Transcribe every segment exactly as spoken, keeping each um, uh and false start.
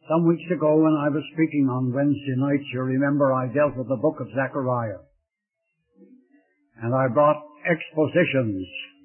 Some weeks ago when I was speaking on Wednesday nights, you remember I dealt with the book of Zechariah. And I brought expositions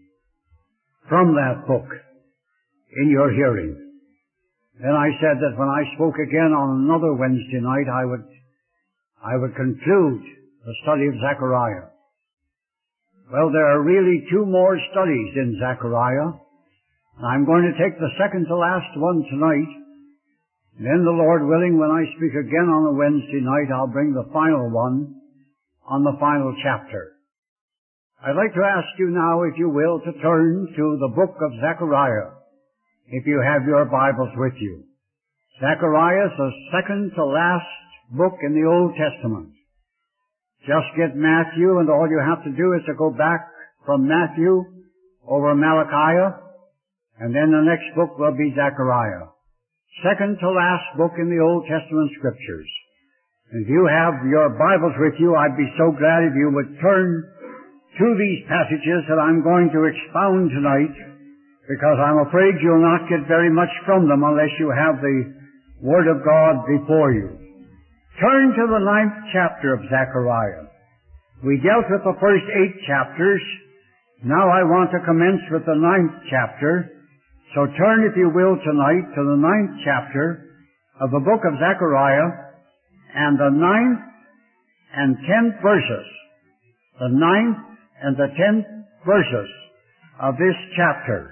from that book in your hearing. Then I said that when I spoke again on another Wednesday night, I would, I would conclude the study of Zechariah. Well, there are really two more studies in Zechariah. I'm going to take the second to last one tonight. Then the Lord willing, when I speak again on a Wednesday night, I'll bring the final one on the final chapter. I'd like to ask you now, if you will, to turn to the book of Zechariah, if you have your Bibles with you. Zechariah is the second to last book in the Old Testament. Just get Matthew, and all you have to do is to go back from Matthew over Malachi, and then the next book will be Zechariah. Second to last book in the Old Testament Scriptures. If you have your Bibles with you, I'd be so glad if you would turn to these passages that I'm going to expound tonight, because I'm afraid you'll not get very much from them unless you have the Word of God before you. Turn to the ninth chapter of Zechariah. We dealt with the first eight chapters. Now I want to commence with the ninth chapter. So turn, if you will, tonight to the ninth chapter of the book of Zechariah, and the ninth and tenth verses. The ninth and the tenth verses of this chapter.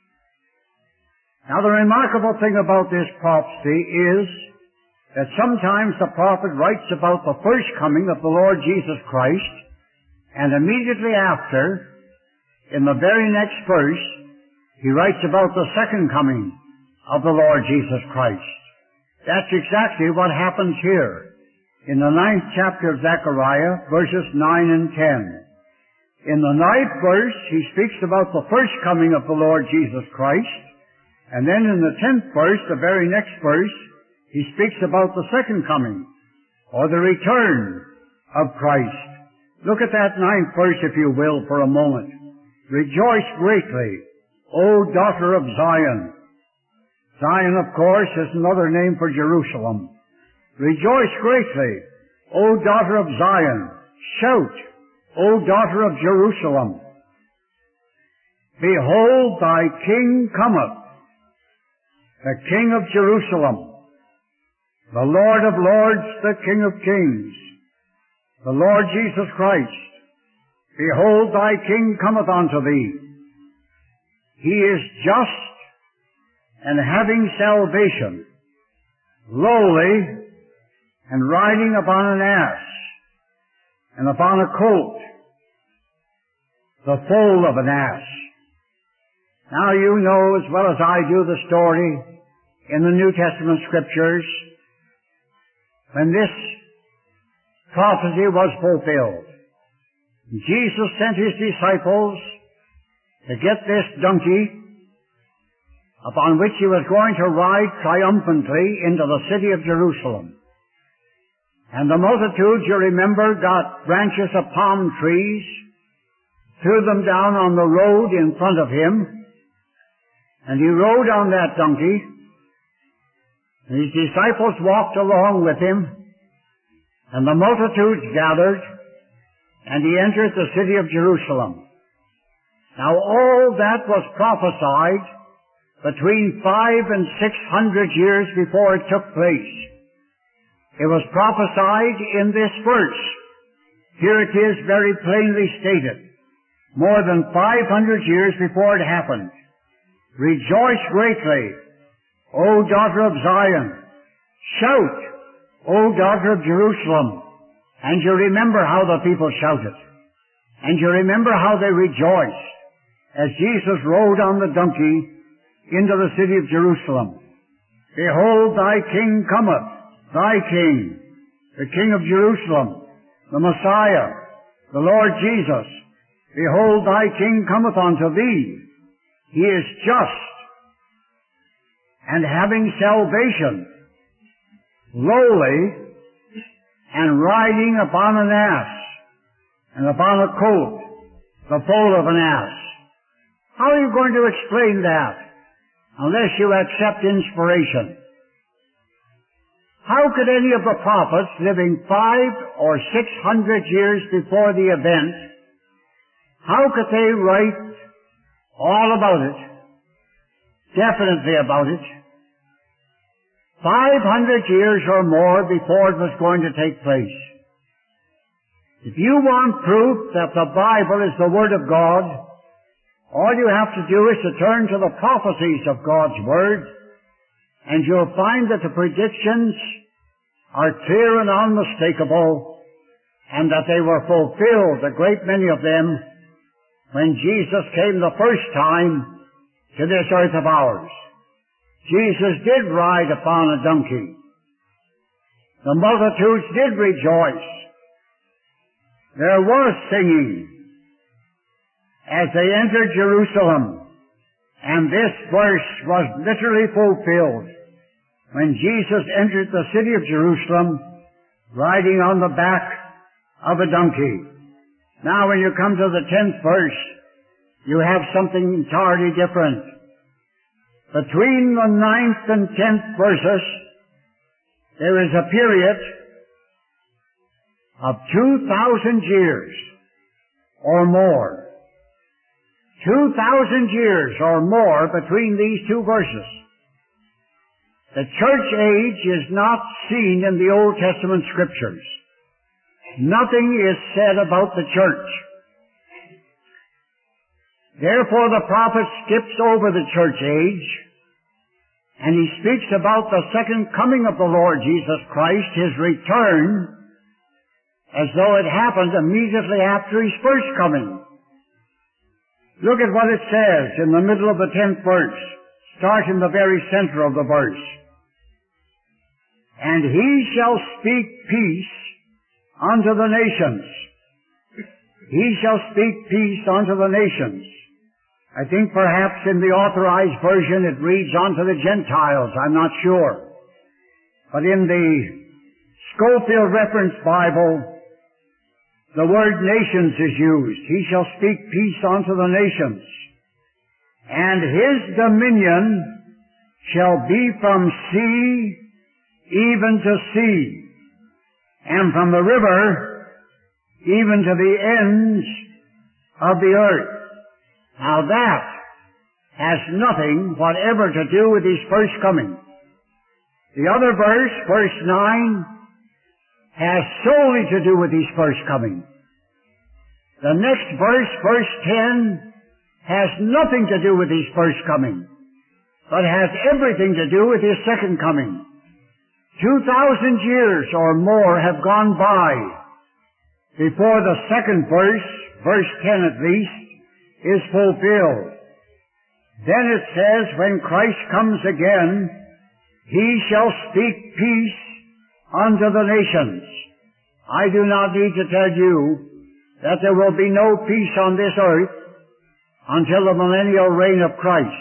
Now the remarkable thing about this prophecy is that sometimes the prophet writes about the first coming of the Lord Jesus Christ, and immediately after, in the very next verse, he writes about the second coming of the Lord Jesus Christ. That's exactly what happens here in the ninth chapter of Zechariah, verses nine and ten. In the ninth verse, he speaks about the first coming of the Lord Jesus Christ, and then in the tenth verse, the very next verse, he speaks about the second coming, or the return of Christ. Look at that ninth verse, if you will, for a moment. Rejoice greatly, O daughter of Zion. Zion, of course, is another name for Jerusalem. Rejoice greatly, O daughter of Zion. Shout, O daughter of Jerusalem. Behold, thy king cometh, the King of Jerusalem, the Lord of lords, the King of kings, the Lord Jesus Christ. Behold, thy king cometh unto thee. He is just and having salvation, lowly, and riding upon an ass, and upon a colt, the foal of an ass. Now you know as well as I do the story in the New Testament Scriptures when this prophecy was fulfilled. Jesus sent his disciples to get this donkey upon which he was going to ride triumphantly into the city of Jerusalem. And the multitudes, you remember, got branches of palm trees, threw them down on the road in front of him, and he rode on that donkey, and his disciples walked along with him, and the multitudes gathered, and he entered the city of Jerusalem. Now all that was prophesied between five and six hundred years before it took place. It was prophesied in this verse. Here it is very plainly stated, more than five hundred years before it happened. Rejoice greatly, O daughter of Zion. Shout, O daughter of Jerusalem. And you remember how the people shouted. And you remember how they rejoiced as Jesus rode on the donkey into the city of Jerusalem. Behold, thy king cometh, thy king, the King of Jerusalem, the Messiah, the Lord Jesus. Behold, thy king cometh unto thee. He is just and having salvation, lowly, and riding upon an ass, and upon a colt, the foal of an ass. How are you going to explain that unless you accept inspiration? How could any of the prophets living five or six hundred years before the event, how could they write all about it, definitely about it, five hundred years or more before it was going to take place? If you want proof that the Bible is the Word of God, all you have to do is to turn to the prophecies of God's Word, and you'll find that the predictions are clear and unmistakable, and that they were fulfilled, a great many of them, when Jesus came the first time to this earth of ours. Jesus did ride upon a donkey. The multitudes did rejoice. There was singing as they entered Jerusalem, and this verse was literally fulfilled when Jesus entered the city of Jerusalem riding on the back of a donkey. Now when you come to the tenth verse, you have something entirely different. Between the ninth and tenth verses, there is a period of two thousand years or more. Two thousand years or more between these two verses. The church age is not seen in the Old Testament scriptures. Nothing is said about the church. Therefore the prophet skips over the church age, and he speaks about the second coming of the Lord Jesus Christ, His return, as though it happened immediately after His first coming. Look at what it says in the middle of the tenth verse. Start in the very center of the verse. And He shall speak peace unto the nations. He shall speak peace unto the nations. I think perhaps in the Authorized Version it reads unto the Gentiles. I'm not sure. But in the Scofield Reference Bible, the word nations is used. He shall speak peace unto the nations. And His dominion shall be from sea even to sea, and from the river even to the ends of the earth. Now that has nothing whatever to do with His first coming. The other verse, verse nine, has solely to do with His first coming. The next verse, verse ten, has nothing to do with His first coming, but has everything to do with His second coming. Two thousand years or more have gone by before the second verse, verse ten at least, is fulfilled. Then it says, when Christ comes again, He shall speak peace unto the nations. I do not need to tell you that there will be no peace on this earth until the millennial reign of Christ.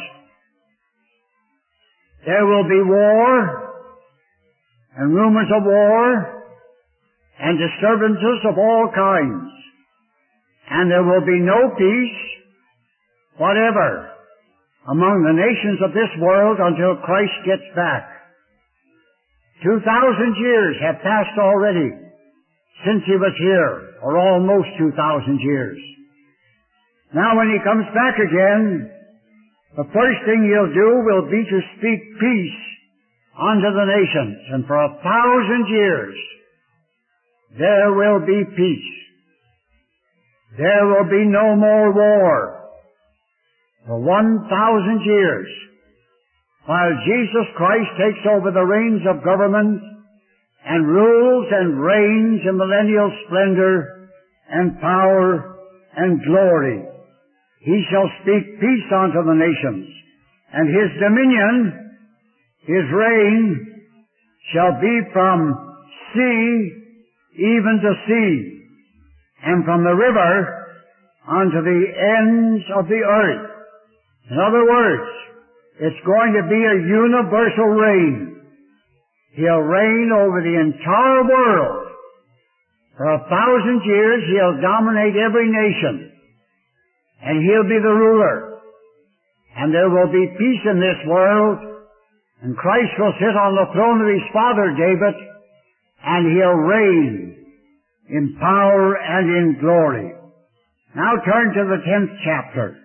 There will be war, and rumors of war, and disturbances of all kinds. And there will be no peace whatever among the nations of this world until Christ gets back. Two thousand years have passed already since He was here, or almost two thousand years. Now when He comes back again, the first thing He'll do will be to speak peace unto the nations, and for a thousand years there will be peace. There will be no more war for one thousand years, while Jesus Christ takes over the reins of government and rules and reigns in millennial splendor and power and glory. He shall speak peace unto the nations, and His dominion, His reign, shall be from sea even to sea, and from the river unto the ends of the earth. In other words, it's going to be a universal reign. He'll reign over the entire world. For a thousand years He'll dominate every nation, and He'll be the ruler. And there will be peace in this world And Christ will sit on the throne of his father David, and he'll reign in power and in glory. Now turn to the tenth chapter.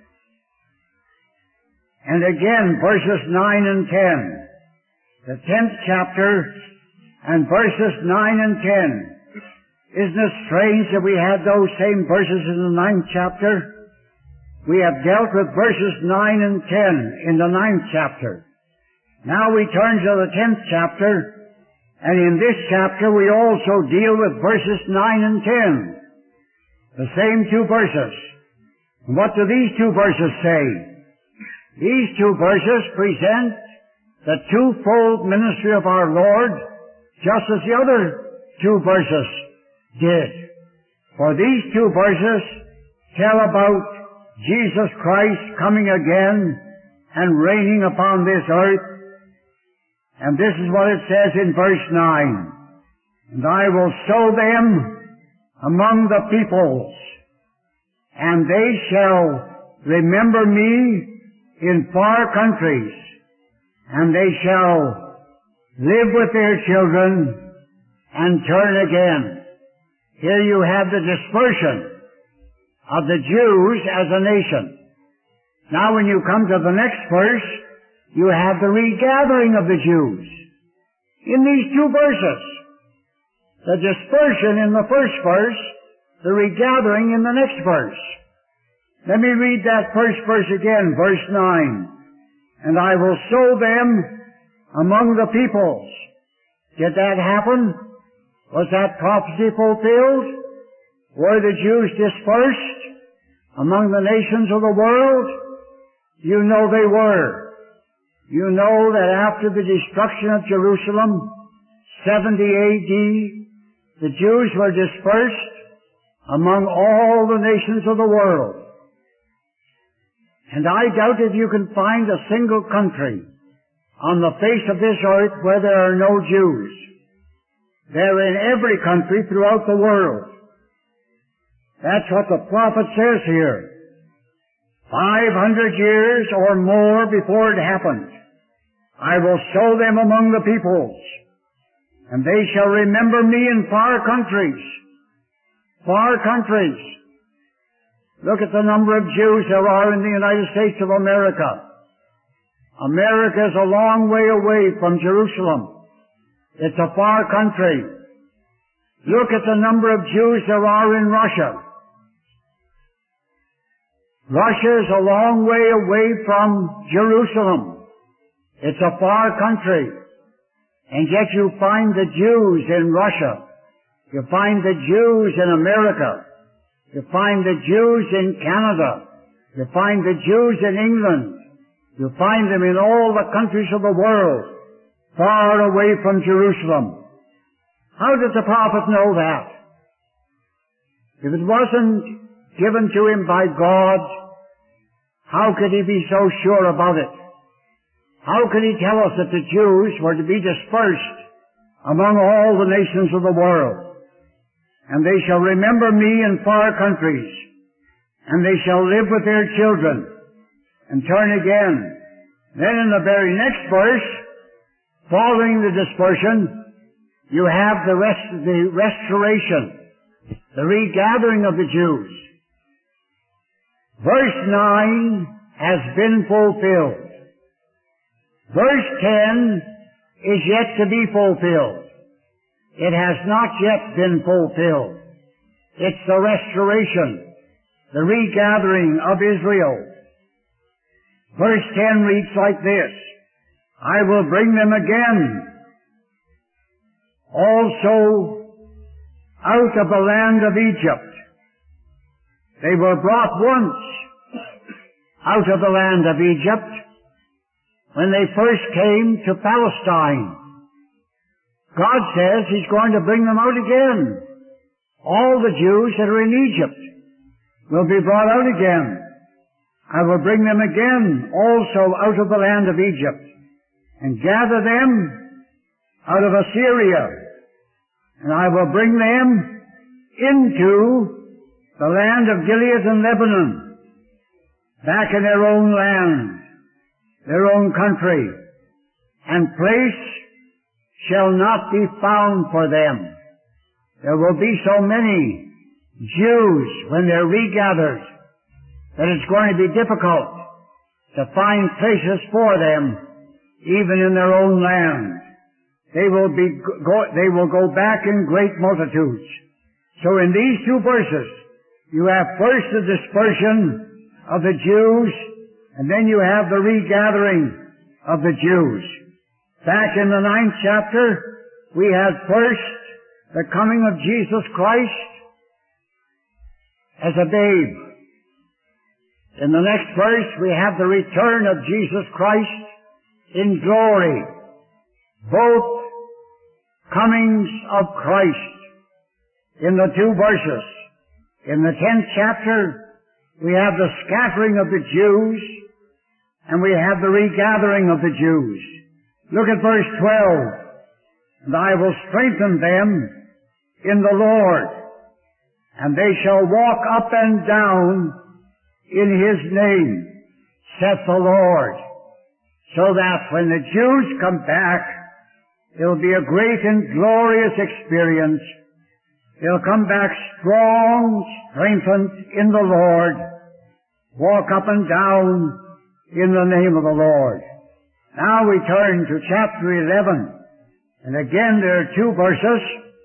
And again, verses nine and ten. The tenth chapter and verses nine and ten. Isn't it strange that we had those same verses in the ninth chapter? We have dealt with verses nine and ten in the ninth chapter. Now we turn to the tenth chapter, and in this chapter we also deal with verses nine and ten. The same two verses. And what do these two verses say? These two verses present the twofold ministry of our Lord, just as the other two verses did. For these two verses tell about Jesus Christ coming again and reigning upon this earth. And this is what it says in verse nine. And I will sow them among the peoples, and they shall remember me in far countries, and they shall live with their children and turn again. Here you have the dispersion of the Jews as a nation. Now when you come to the next verse, you have the regathering of the Jews. In these two verses, the dispersion in the first verse, the regathering in the next verse. Let me read that first verse again, verse nine. And I will sow them among the peoples. Did that happen? Was that prophecy fulfilled? Were the Jews dispersed among the nations of the world? You know they were. You know that after the destruction of Jerusalem, seventy A D, the Jews were dispersed among all the nations of the world. And I doubt if you can find a single country on the face of this earth where there are no Jews. They're in every country throughout the world. That's what the prophet says here. Five hundred years or more before it happened, I will sow them among the peoples, and they shall remember me in far countries. Far countries. Look at the number of Jews there are in the United States of America. America is a long way away from Jerusalem. It's a far country. Look at the number of Jews there are in Russia. Russia is a long way away from Jerusalem. It's a far country. And yet you find the Jews in Russia. You find the Jews in America. You find the Jews in Canada. You find the Jews in England. You find them in all the countries of the world, far away from Jerusalem. How did the prophet know that? If it wasn't given to him by God, how could he be so sure about it? How could he tell us that the Jews were to be dispersed among all the nations of the world? And they shall remember me in far countries, and they shall live with their children, and turn again. Then in the very next verse, following the dispersion, you have the rest, the restoration, the regathering of the Jews. Verse nine has been fulfilled. Verse ten is yet to be fulfilled. It has not yet been fulfilled. It's the restoration, the regathering of Israel. Verse ten reads like this, I will bring them again, also out of the land of Egypt. They were brought once out of the land of Egypt when they first came to Palestine. God says He's going to bring them out again. All the Jews that are in Egypt will be brought out again. I will bring them again also out of the land of Egypt and gather them out of Assyria. And I will bring them into the land of Gilead and Lebanon, back in their own land, their own country. and place shall not be found for them. There will be so many Jews when they're regathered that it's going to be difficult to find places for them even in their own land. They will be go, they will go back in great multitudes. So in these two verses, you have first the dispersion of the Jews, and then you have the regathering of the Jews. Back in the ninth chapter, we had first the coming of Jesus Christ as a babe. In the next verse, we have the return of Jesus Christ in glory. Both comings of Christ in the two verses. In the tenth chapter, we have the scattering of the Jews, and we have the regathering of the Jews. Look at verse twelve. And I will strengthen them in the Lord, and they shall walk up and down in His name, saith the Lord. So that when the Jews come back, it'll be a great and glorious experience. They'll come back strong, strengthened in the Lord, walk up and down in the name of the Lord. Now we turn to chapter eleven. And again there are two verses,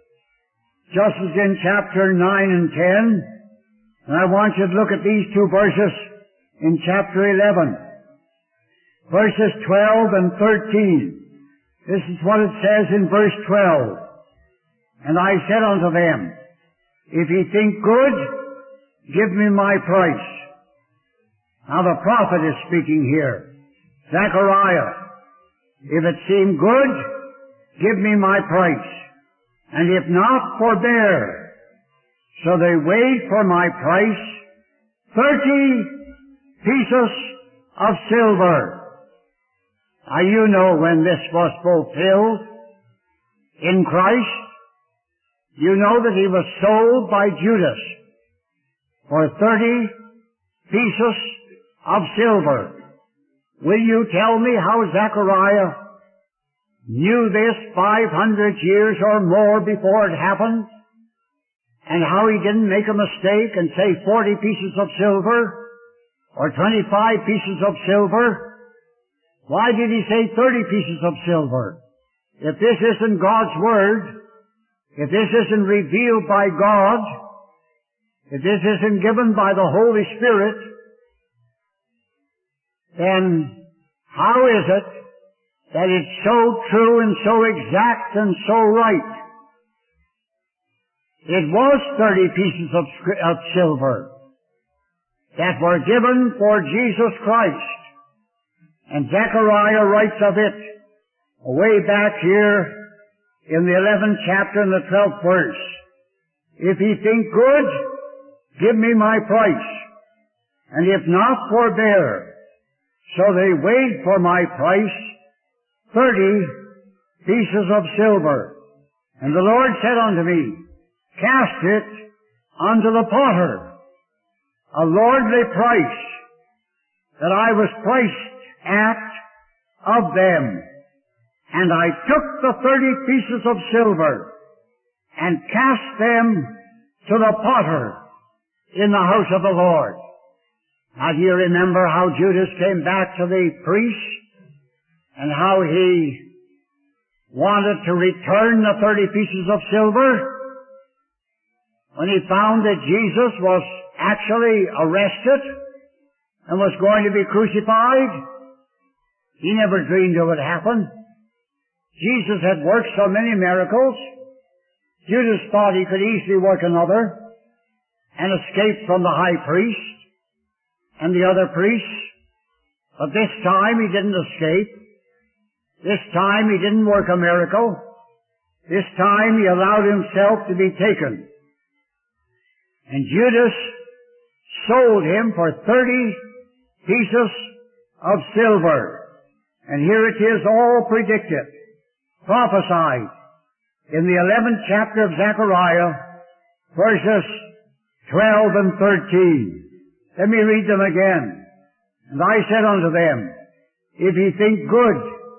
just as in chapter nine and ten. And I want you to look at these two verses in chapter eleven. Verses twelve and thirteen. This is what it says in verse twelve. And I said unto them, if ye think good, give me my price. Now the prophet is speaking here. Zechariah. If it seem good, give me my price. And if not, forbear. So they weighed for my price thirty pieces of silver. Now you know when this was fulfilled in Christ. You know that He was sold by Judas for thirty pieces of silver. Will you tell me how Zechariah knew this five hundred years or more before it happened? And how he didn't make a mistake and say forty pieces of silver or twenty-five pieces of silver? Why did he say thirty pieces of silver? If this isn't God's Word, if this isn't revealed by God, if this isn't given by the Holy Spirit, then how is it that it's so true and so exact and so right? It was thirty pieces of, of silver that were given for Jesus Christ. And Zechariah writes of it way back here in the eleventh chapter and the twelfth verse. If ye think good, give me my price. And if not, forbear. So they weighed for my price thirty pieces of silver. And the Lord said unto me, cast it unto the potter, a lordly price that I was priced at of them. And I took the thirty pieces of silver and cast them to the potter in the house of the Lord. Now do you remember how Judas came back to the priest and how he wanted to return the thirty pieces of silver? When he found that Jesus was actually arrested and was going to be crucified, he never dreamed it would happen. Jesus had worked so many miracles, Judas thought he could easily work another and escape from the high priest and the other priests. But this time he didn't escape. This time he didn't work a miracle. This time he allowed himself to be taken. And Judas sold him for thirty pieces of silver. And here it is all predicted, prophesied in the eleventh chapter of Zechariah, verses twelve and thirteen. Let me read them again. And I said unto them, if ye think good,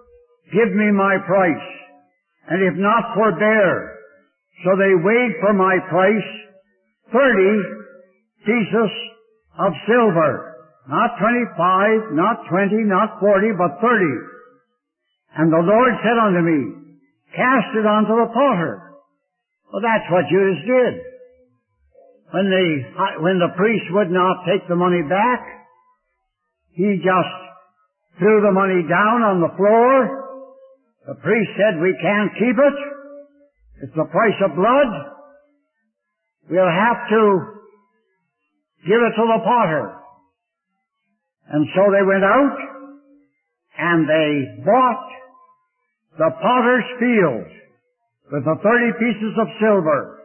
give me my price, and if not, forbear. So they weighed for my price thirty pieces of silver. Not twenty-five, not twenty, not forty, but thirty. And the Lord said unto me, cast it unto the potter. Well, that's what Judas did. When the, when the priest would not take the money back, he just threw the money down on the floor. The priest said, we can't keep it. It's the price of blood. We'll have to give it to the potter. And so they went out and they bought the potter's field with the thirty pieces of silver.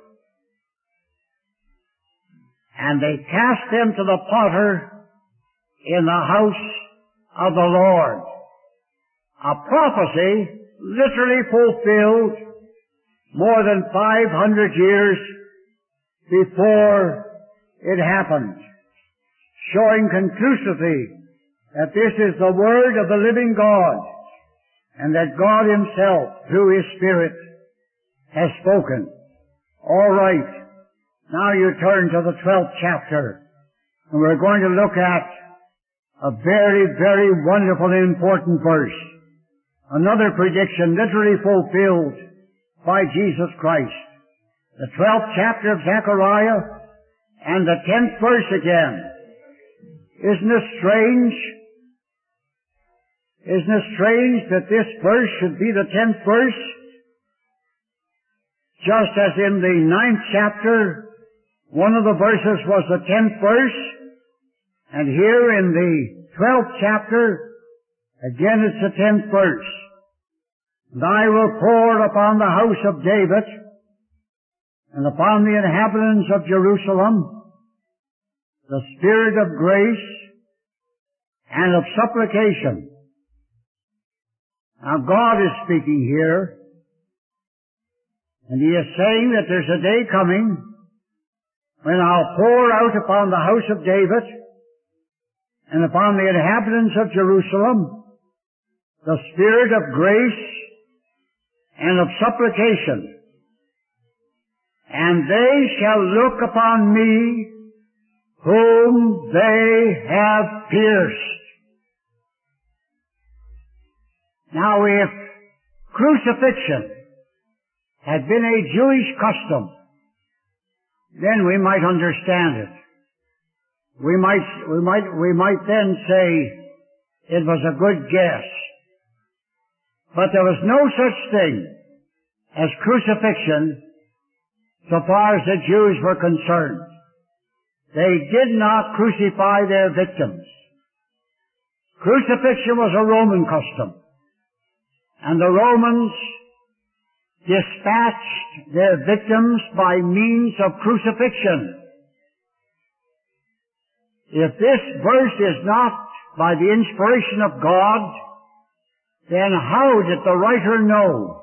And they cast them to the potter in the house of the Lord. A prophecy literally fulfilled more than five hundred years before it happened, showing conclusively that this is the Word of the living God, and that God Himself, through His Spirit, has spoken. All right. Now you turn to the twelfth chapter, and we're going to look at a very, very wonderful and important verse. Another prediction literally fulfilled by Jesus Christ. The twelfth chapter of Zechariah and the tenth verse again. Isn't it strange? Isn't it strange that this verse should be the tenth verse? Just as in the ninth chapter, one of the verses was the tenth verse, and here in the twelfth chapter, again it's the tenth verse. And I will pour upon the house of David and upon the inhabitants of Jerusalem the spirit of grace and of supplication. Now God is speaking here, and He is saying that there's a day coming when I'll pour out upon the house of David and upon the inhabitants of Jerusalem the spirit of grace and of supplication. And they shall look upon me whom they have pierced. Now if crucifixion had been a Jewish custom, then we might understand it. We might, we might, we might then say it was a good guess. But there was no such thing as crucifixion so far as the Jews were concerned. They did not crucify their victims. Crucifixion was a Roman custom, and the Romans dispatched their victims by means of crucifixion. If this verse is not by the inspiration of God, then how did the writer know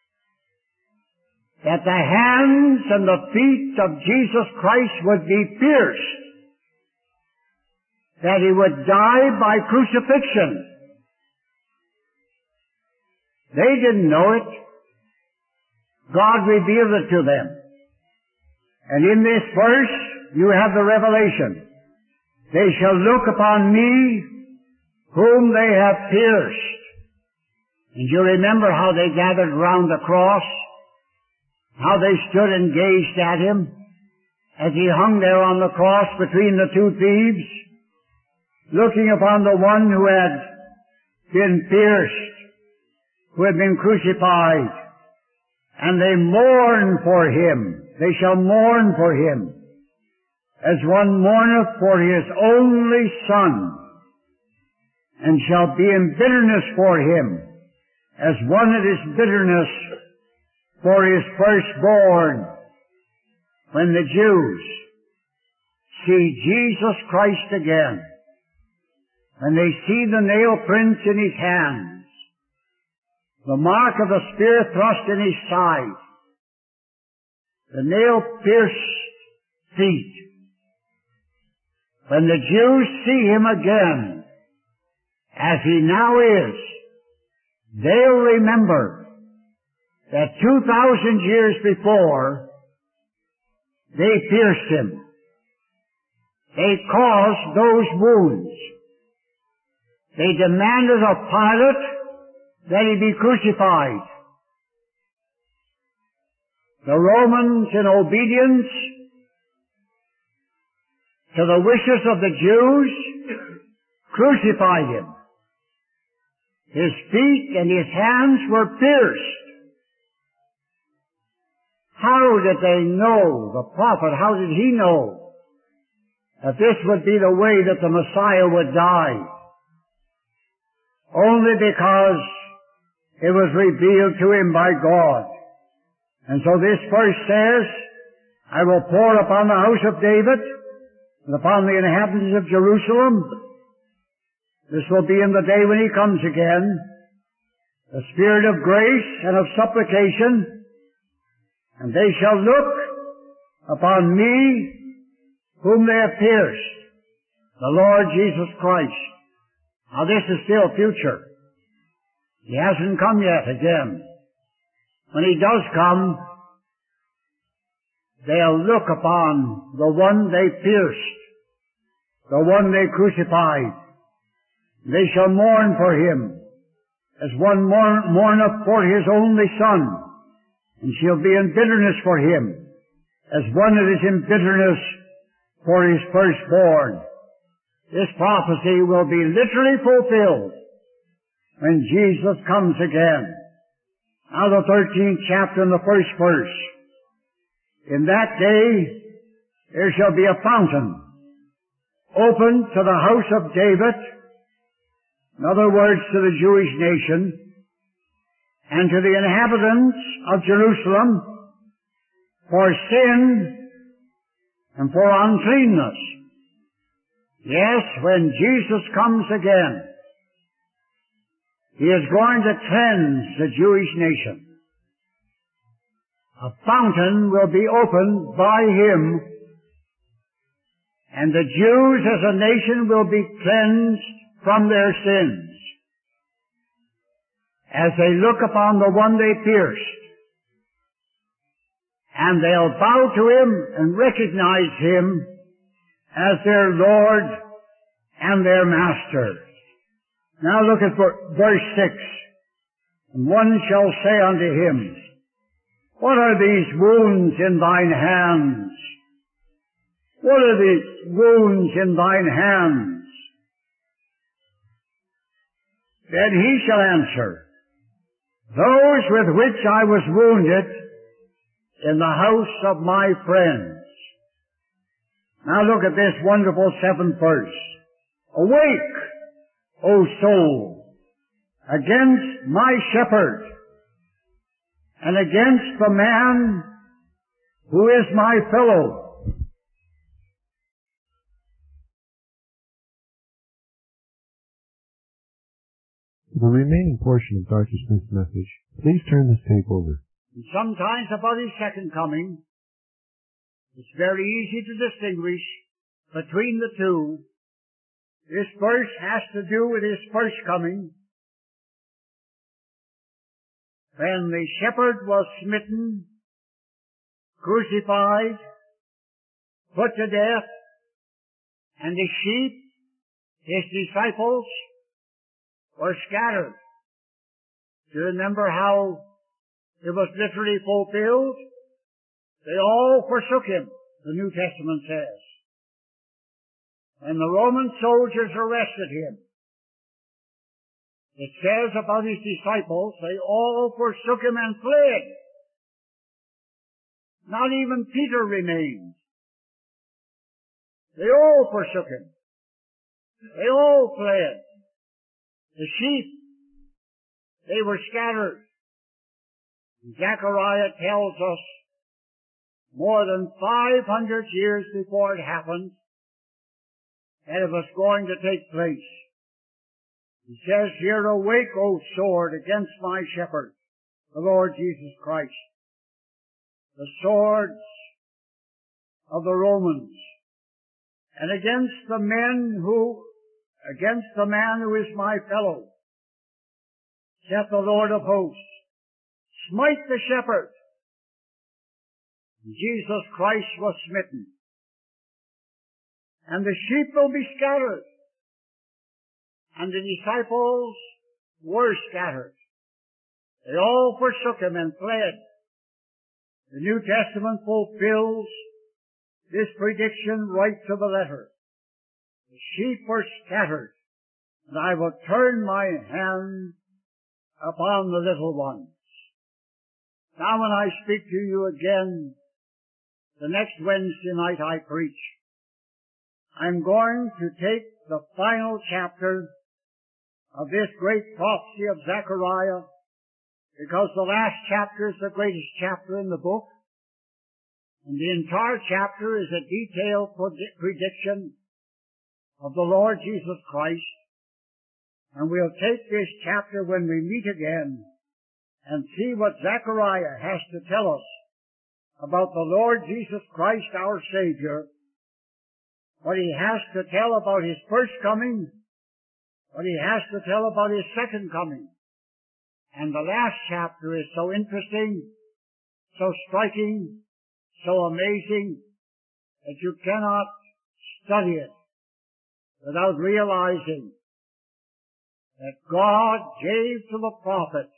that the hands and the feet of Jesus Christ would be pierced, that He would die by crucifixion? They didn't know it. God revealed it to them. And in this verse, you have the revelation. They shall look upon me whom they have pierced. And you remember how they gathered round the cross, how they stood and gazed at Him as He hung there on the cross between the two thieves, looking upon the one who had been pierced, who had been crucified. And they mourn for Him. They shall mourn for Him as one mourneth for his only son, and shall be in bitterness for Him as one that is bitterness for his firstborn. When the Jews see Jesus Christ again, when they see the nail prints in His hands, the mark of the spear thrust in His side, the nail-pierced feet, when the Jews see Him again, as He now is, they'll remember that two thousand years before, they pierced him. They caused those wounds. They demanded of Pilate that he be crucified. The Romans, in obedience to the wishes of the Jews, crucified him. His feet and his hands were pierced. How did they know, the prophet, how did he know that this would be the way that the Messiah would die? Only because it was revealed to him by God. And so this verse says, I will pour upon the house of David and upon the inhabitants of Jerusalem. This will be in the day when he comes again, the spirit of grace and of supplication, and they shall look upon me whom they have pierced, the Lord Jesus Christ. Now this is still future. He hasn't come yet again. When he does come, they'll look upon the one they pierced, the one they crucified. They shall mourn for him, as one mourn, mourneth for his only son, and shall be in bitterness for him, as one that is in bitterness for his firstborn. This prophecy will be literally fulfilled when Jesus comes again. Now the thirteenth chapter and the first verse. In that day there shall be a fountain opened to the house of David, in other words, to the Jewish nation, and to the inhabitants of Jerusalem, for sin and for uncleanness. Yes, when Jesus comes again, he is going to cleanse the Jewish nation. A fountain will be opened by him, and the Jews as a nation will be cleansed from their sins as they look upon the one they pierced. And they'll bow to him and recognize him as their Lord and their Master. Now look at verse six. And one shall say unto him, What are these wounds in thine hands? What are these wounds in thine hands? Then he shall answer, Those with which I was wounded in the house of my friends. Now look at this wonderful seventh verse. Awake, O soul, against my shepherd, and against the man who is my fellow. For the remaining portion of Doctor Smith's message, please turn this tape over. And sometimes about his second coming, it's very easy to distinguish between the two. This verse has to do with his first coming, when the shepherd was smitten, crucified, put to death, and the sheep, his disciples, were scattered. Do you remember how it was literally fulfilled? They all forsook him, the New Testament says. And the Roman soldiers arrested him. It says about his disciples, they all forsook him and fled. Not even Peter remained. They all forsook him. They all fled. The sheep, they were scattered. Zechariah tells us more than five hundred years before it happened that it was going to take place. He says here, Awake, O sword, against my shepherd, the Lord Jesus Christ. The swords of the Romans, and against the men who, against the man who is my fellow. saith the Lord of hosts, smite the shepherd. Jesus Christ was smitten, and the sheep will be scattered, and the disciples were scattered. They all forsook him and fled. The New Testament fulfills this prediction right to the letter. The sheep were scattered, and I will turn my hand upon the little ones. Now when I speak to you again, the next Wednesday night I preach, I'm going to take the final chapter of this great prophecy of Zechariah, because the last chapter is the greatest chapter in the book, and the entire chapter is a detailed prediction of the Lord Jesus Christ. And we'll take this chapter when we meet again and see what Zechariah has to tell us about the Lord Jesus Christ, our Savior, what he has to tell about his first coming, what he has to tell about his second coming. And the last chapter is so interesting, so striking, so amazing, that you cannot study it without realizing that God gave to the prophet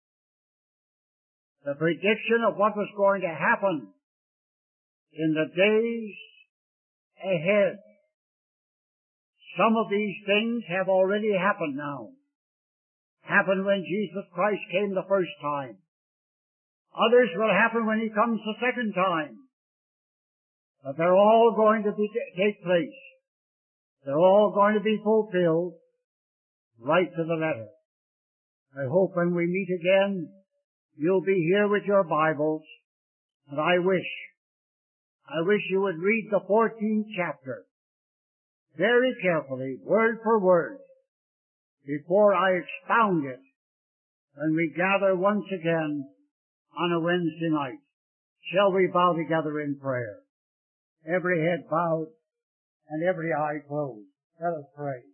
the prediction of what was going to happen in the days ahead. Some of these things have already happened now. Happened when Jesus Christ came the first time. Others will happen when he comes the second time. But they're all going to be, take place. They're all going to be fulfilled right to the letter. I hope when we meet again, you'll be here with your Bibles, and I wish, I wish you would read the fourteenth chapter very carefully, word for word, before I expound it when we gather once again on a Wednesday night. Shall we bow together in prayer? Every head bowed and every eye closed. Let us pray.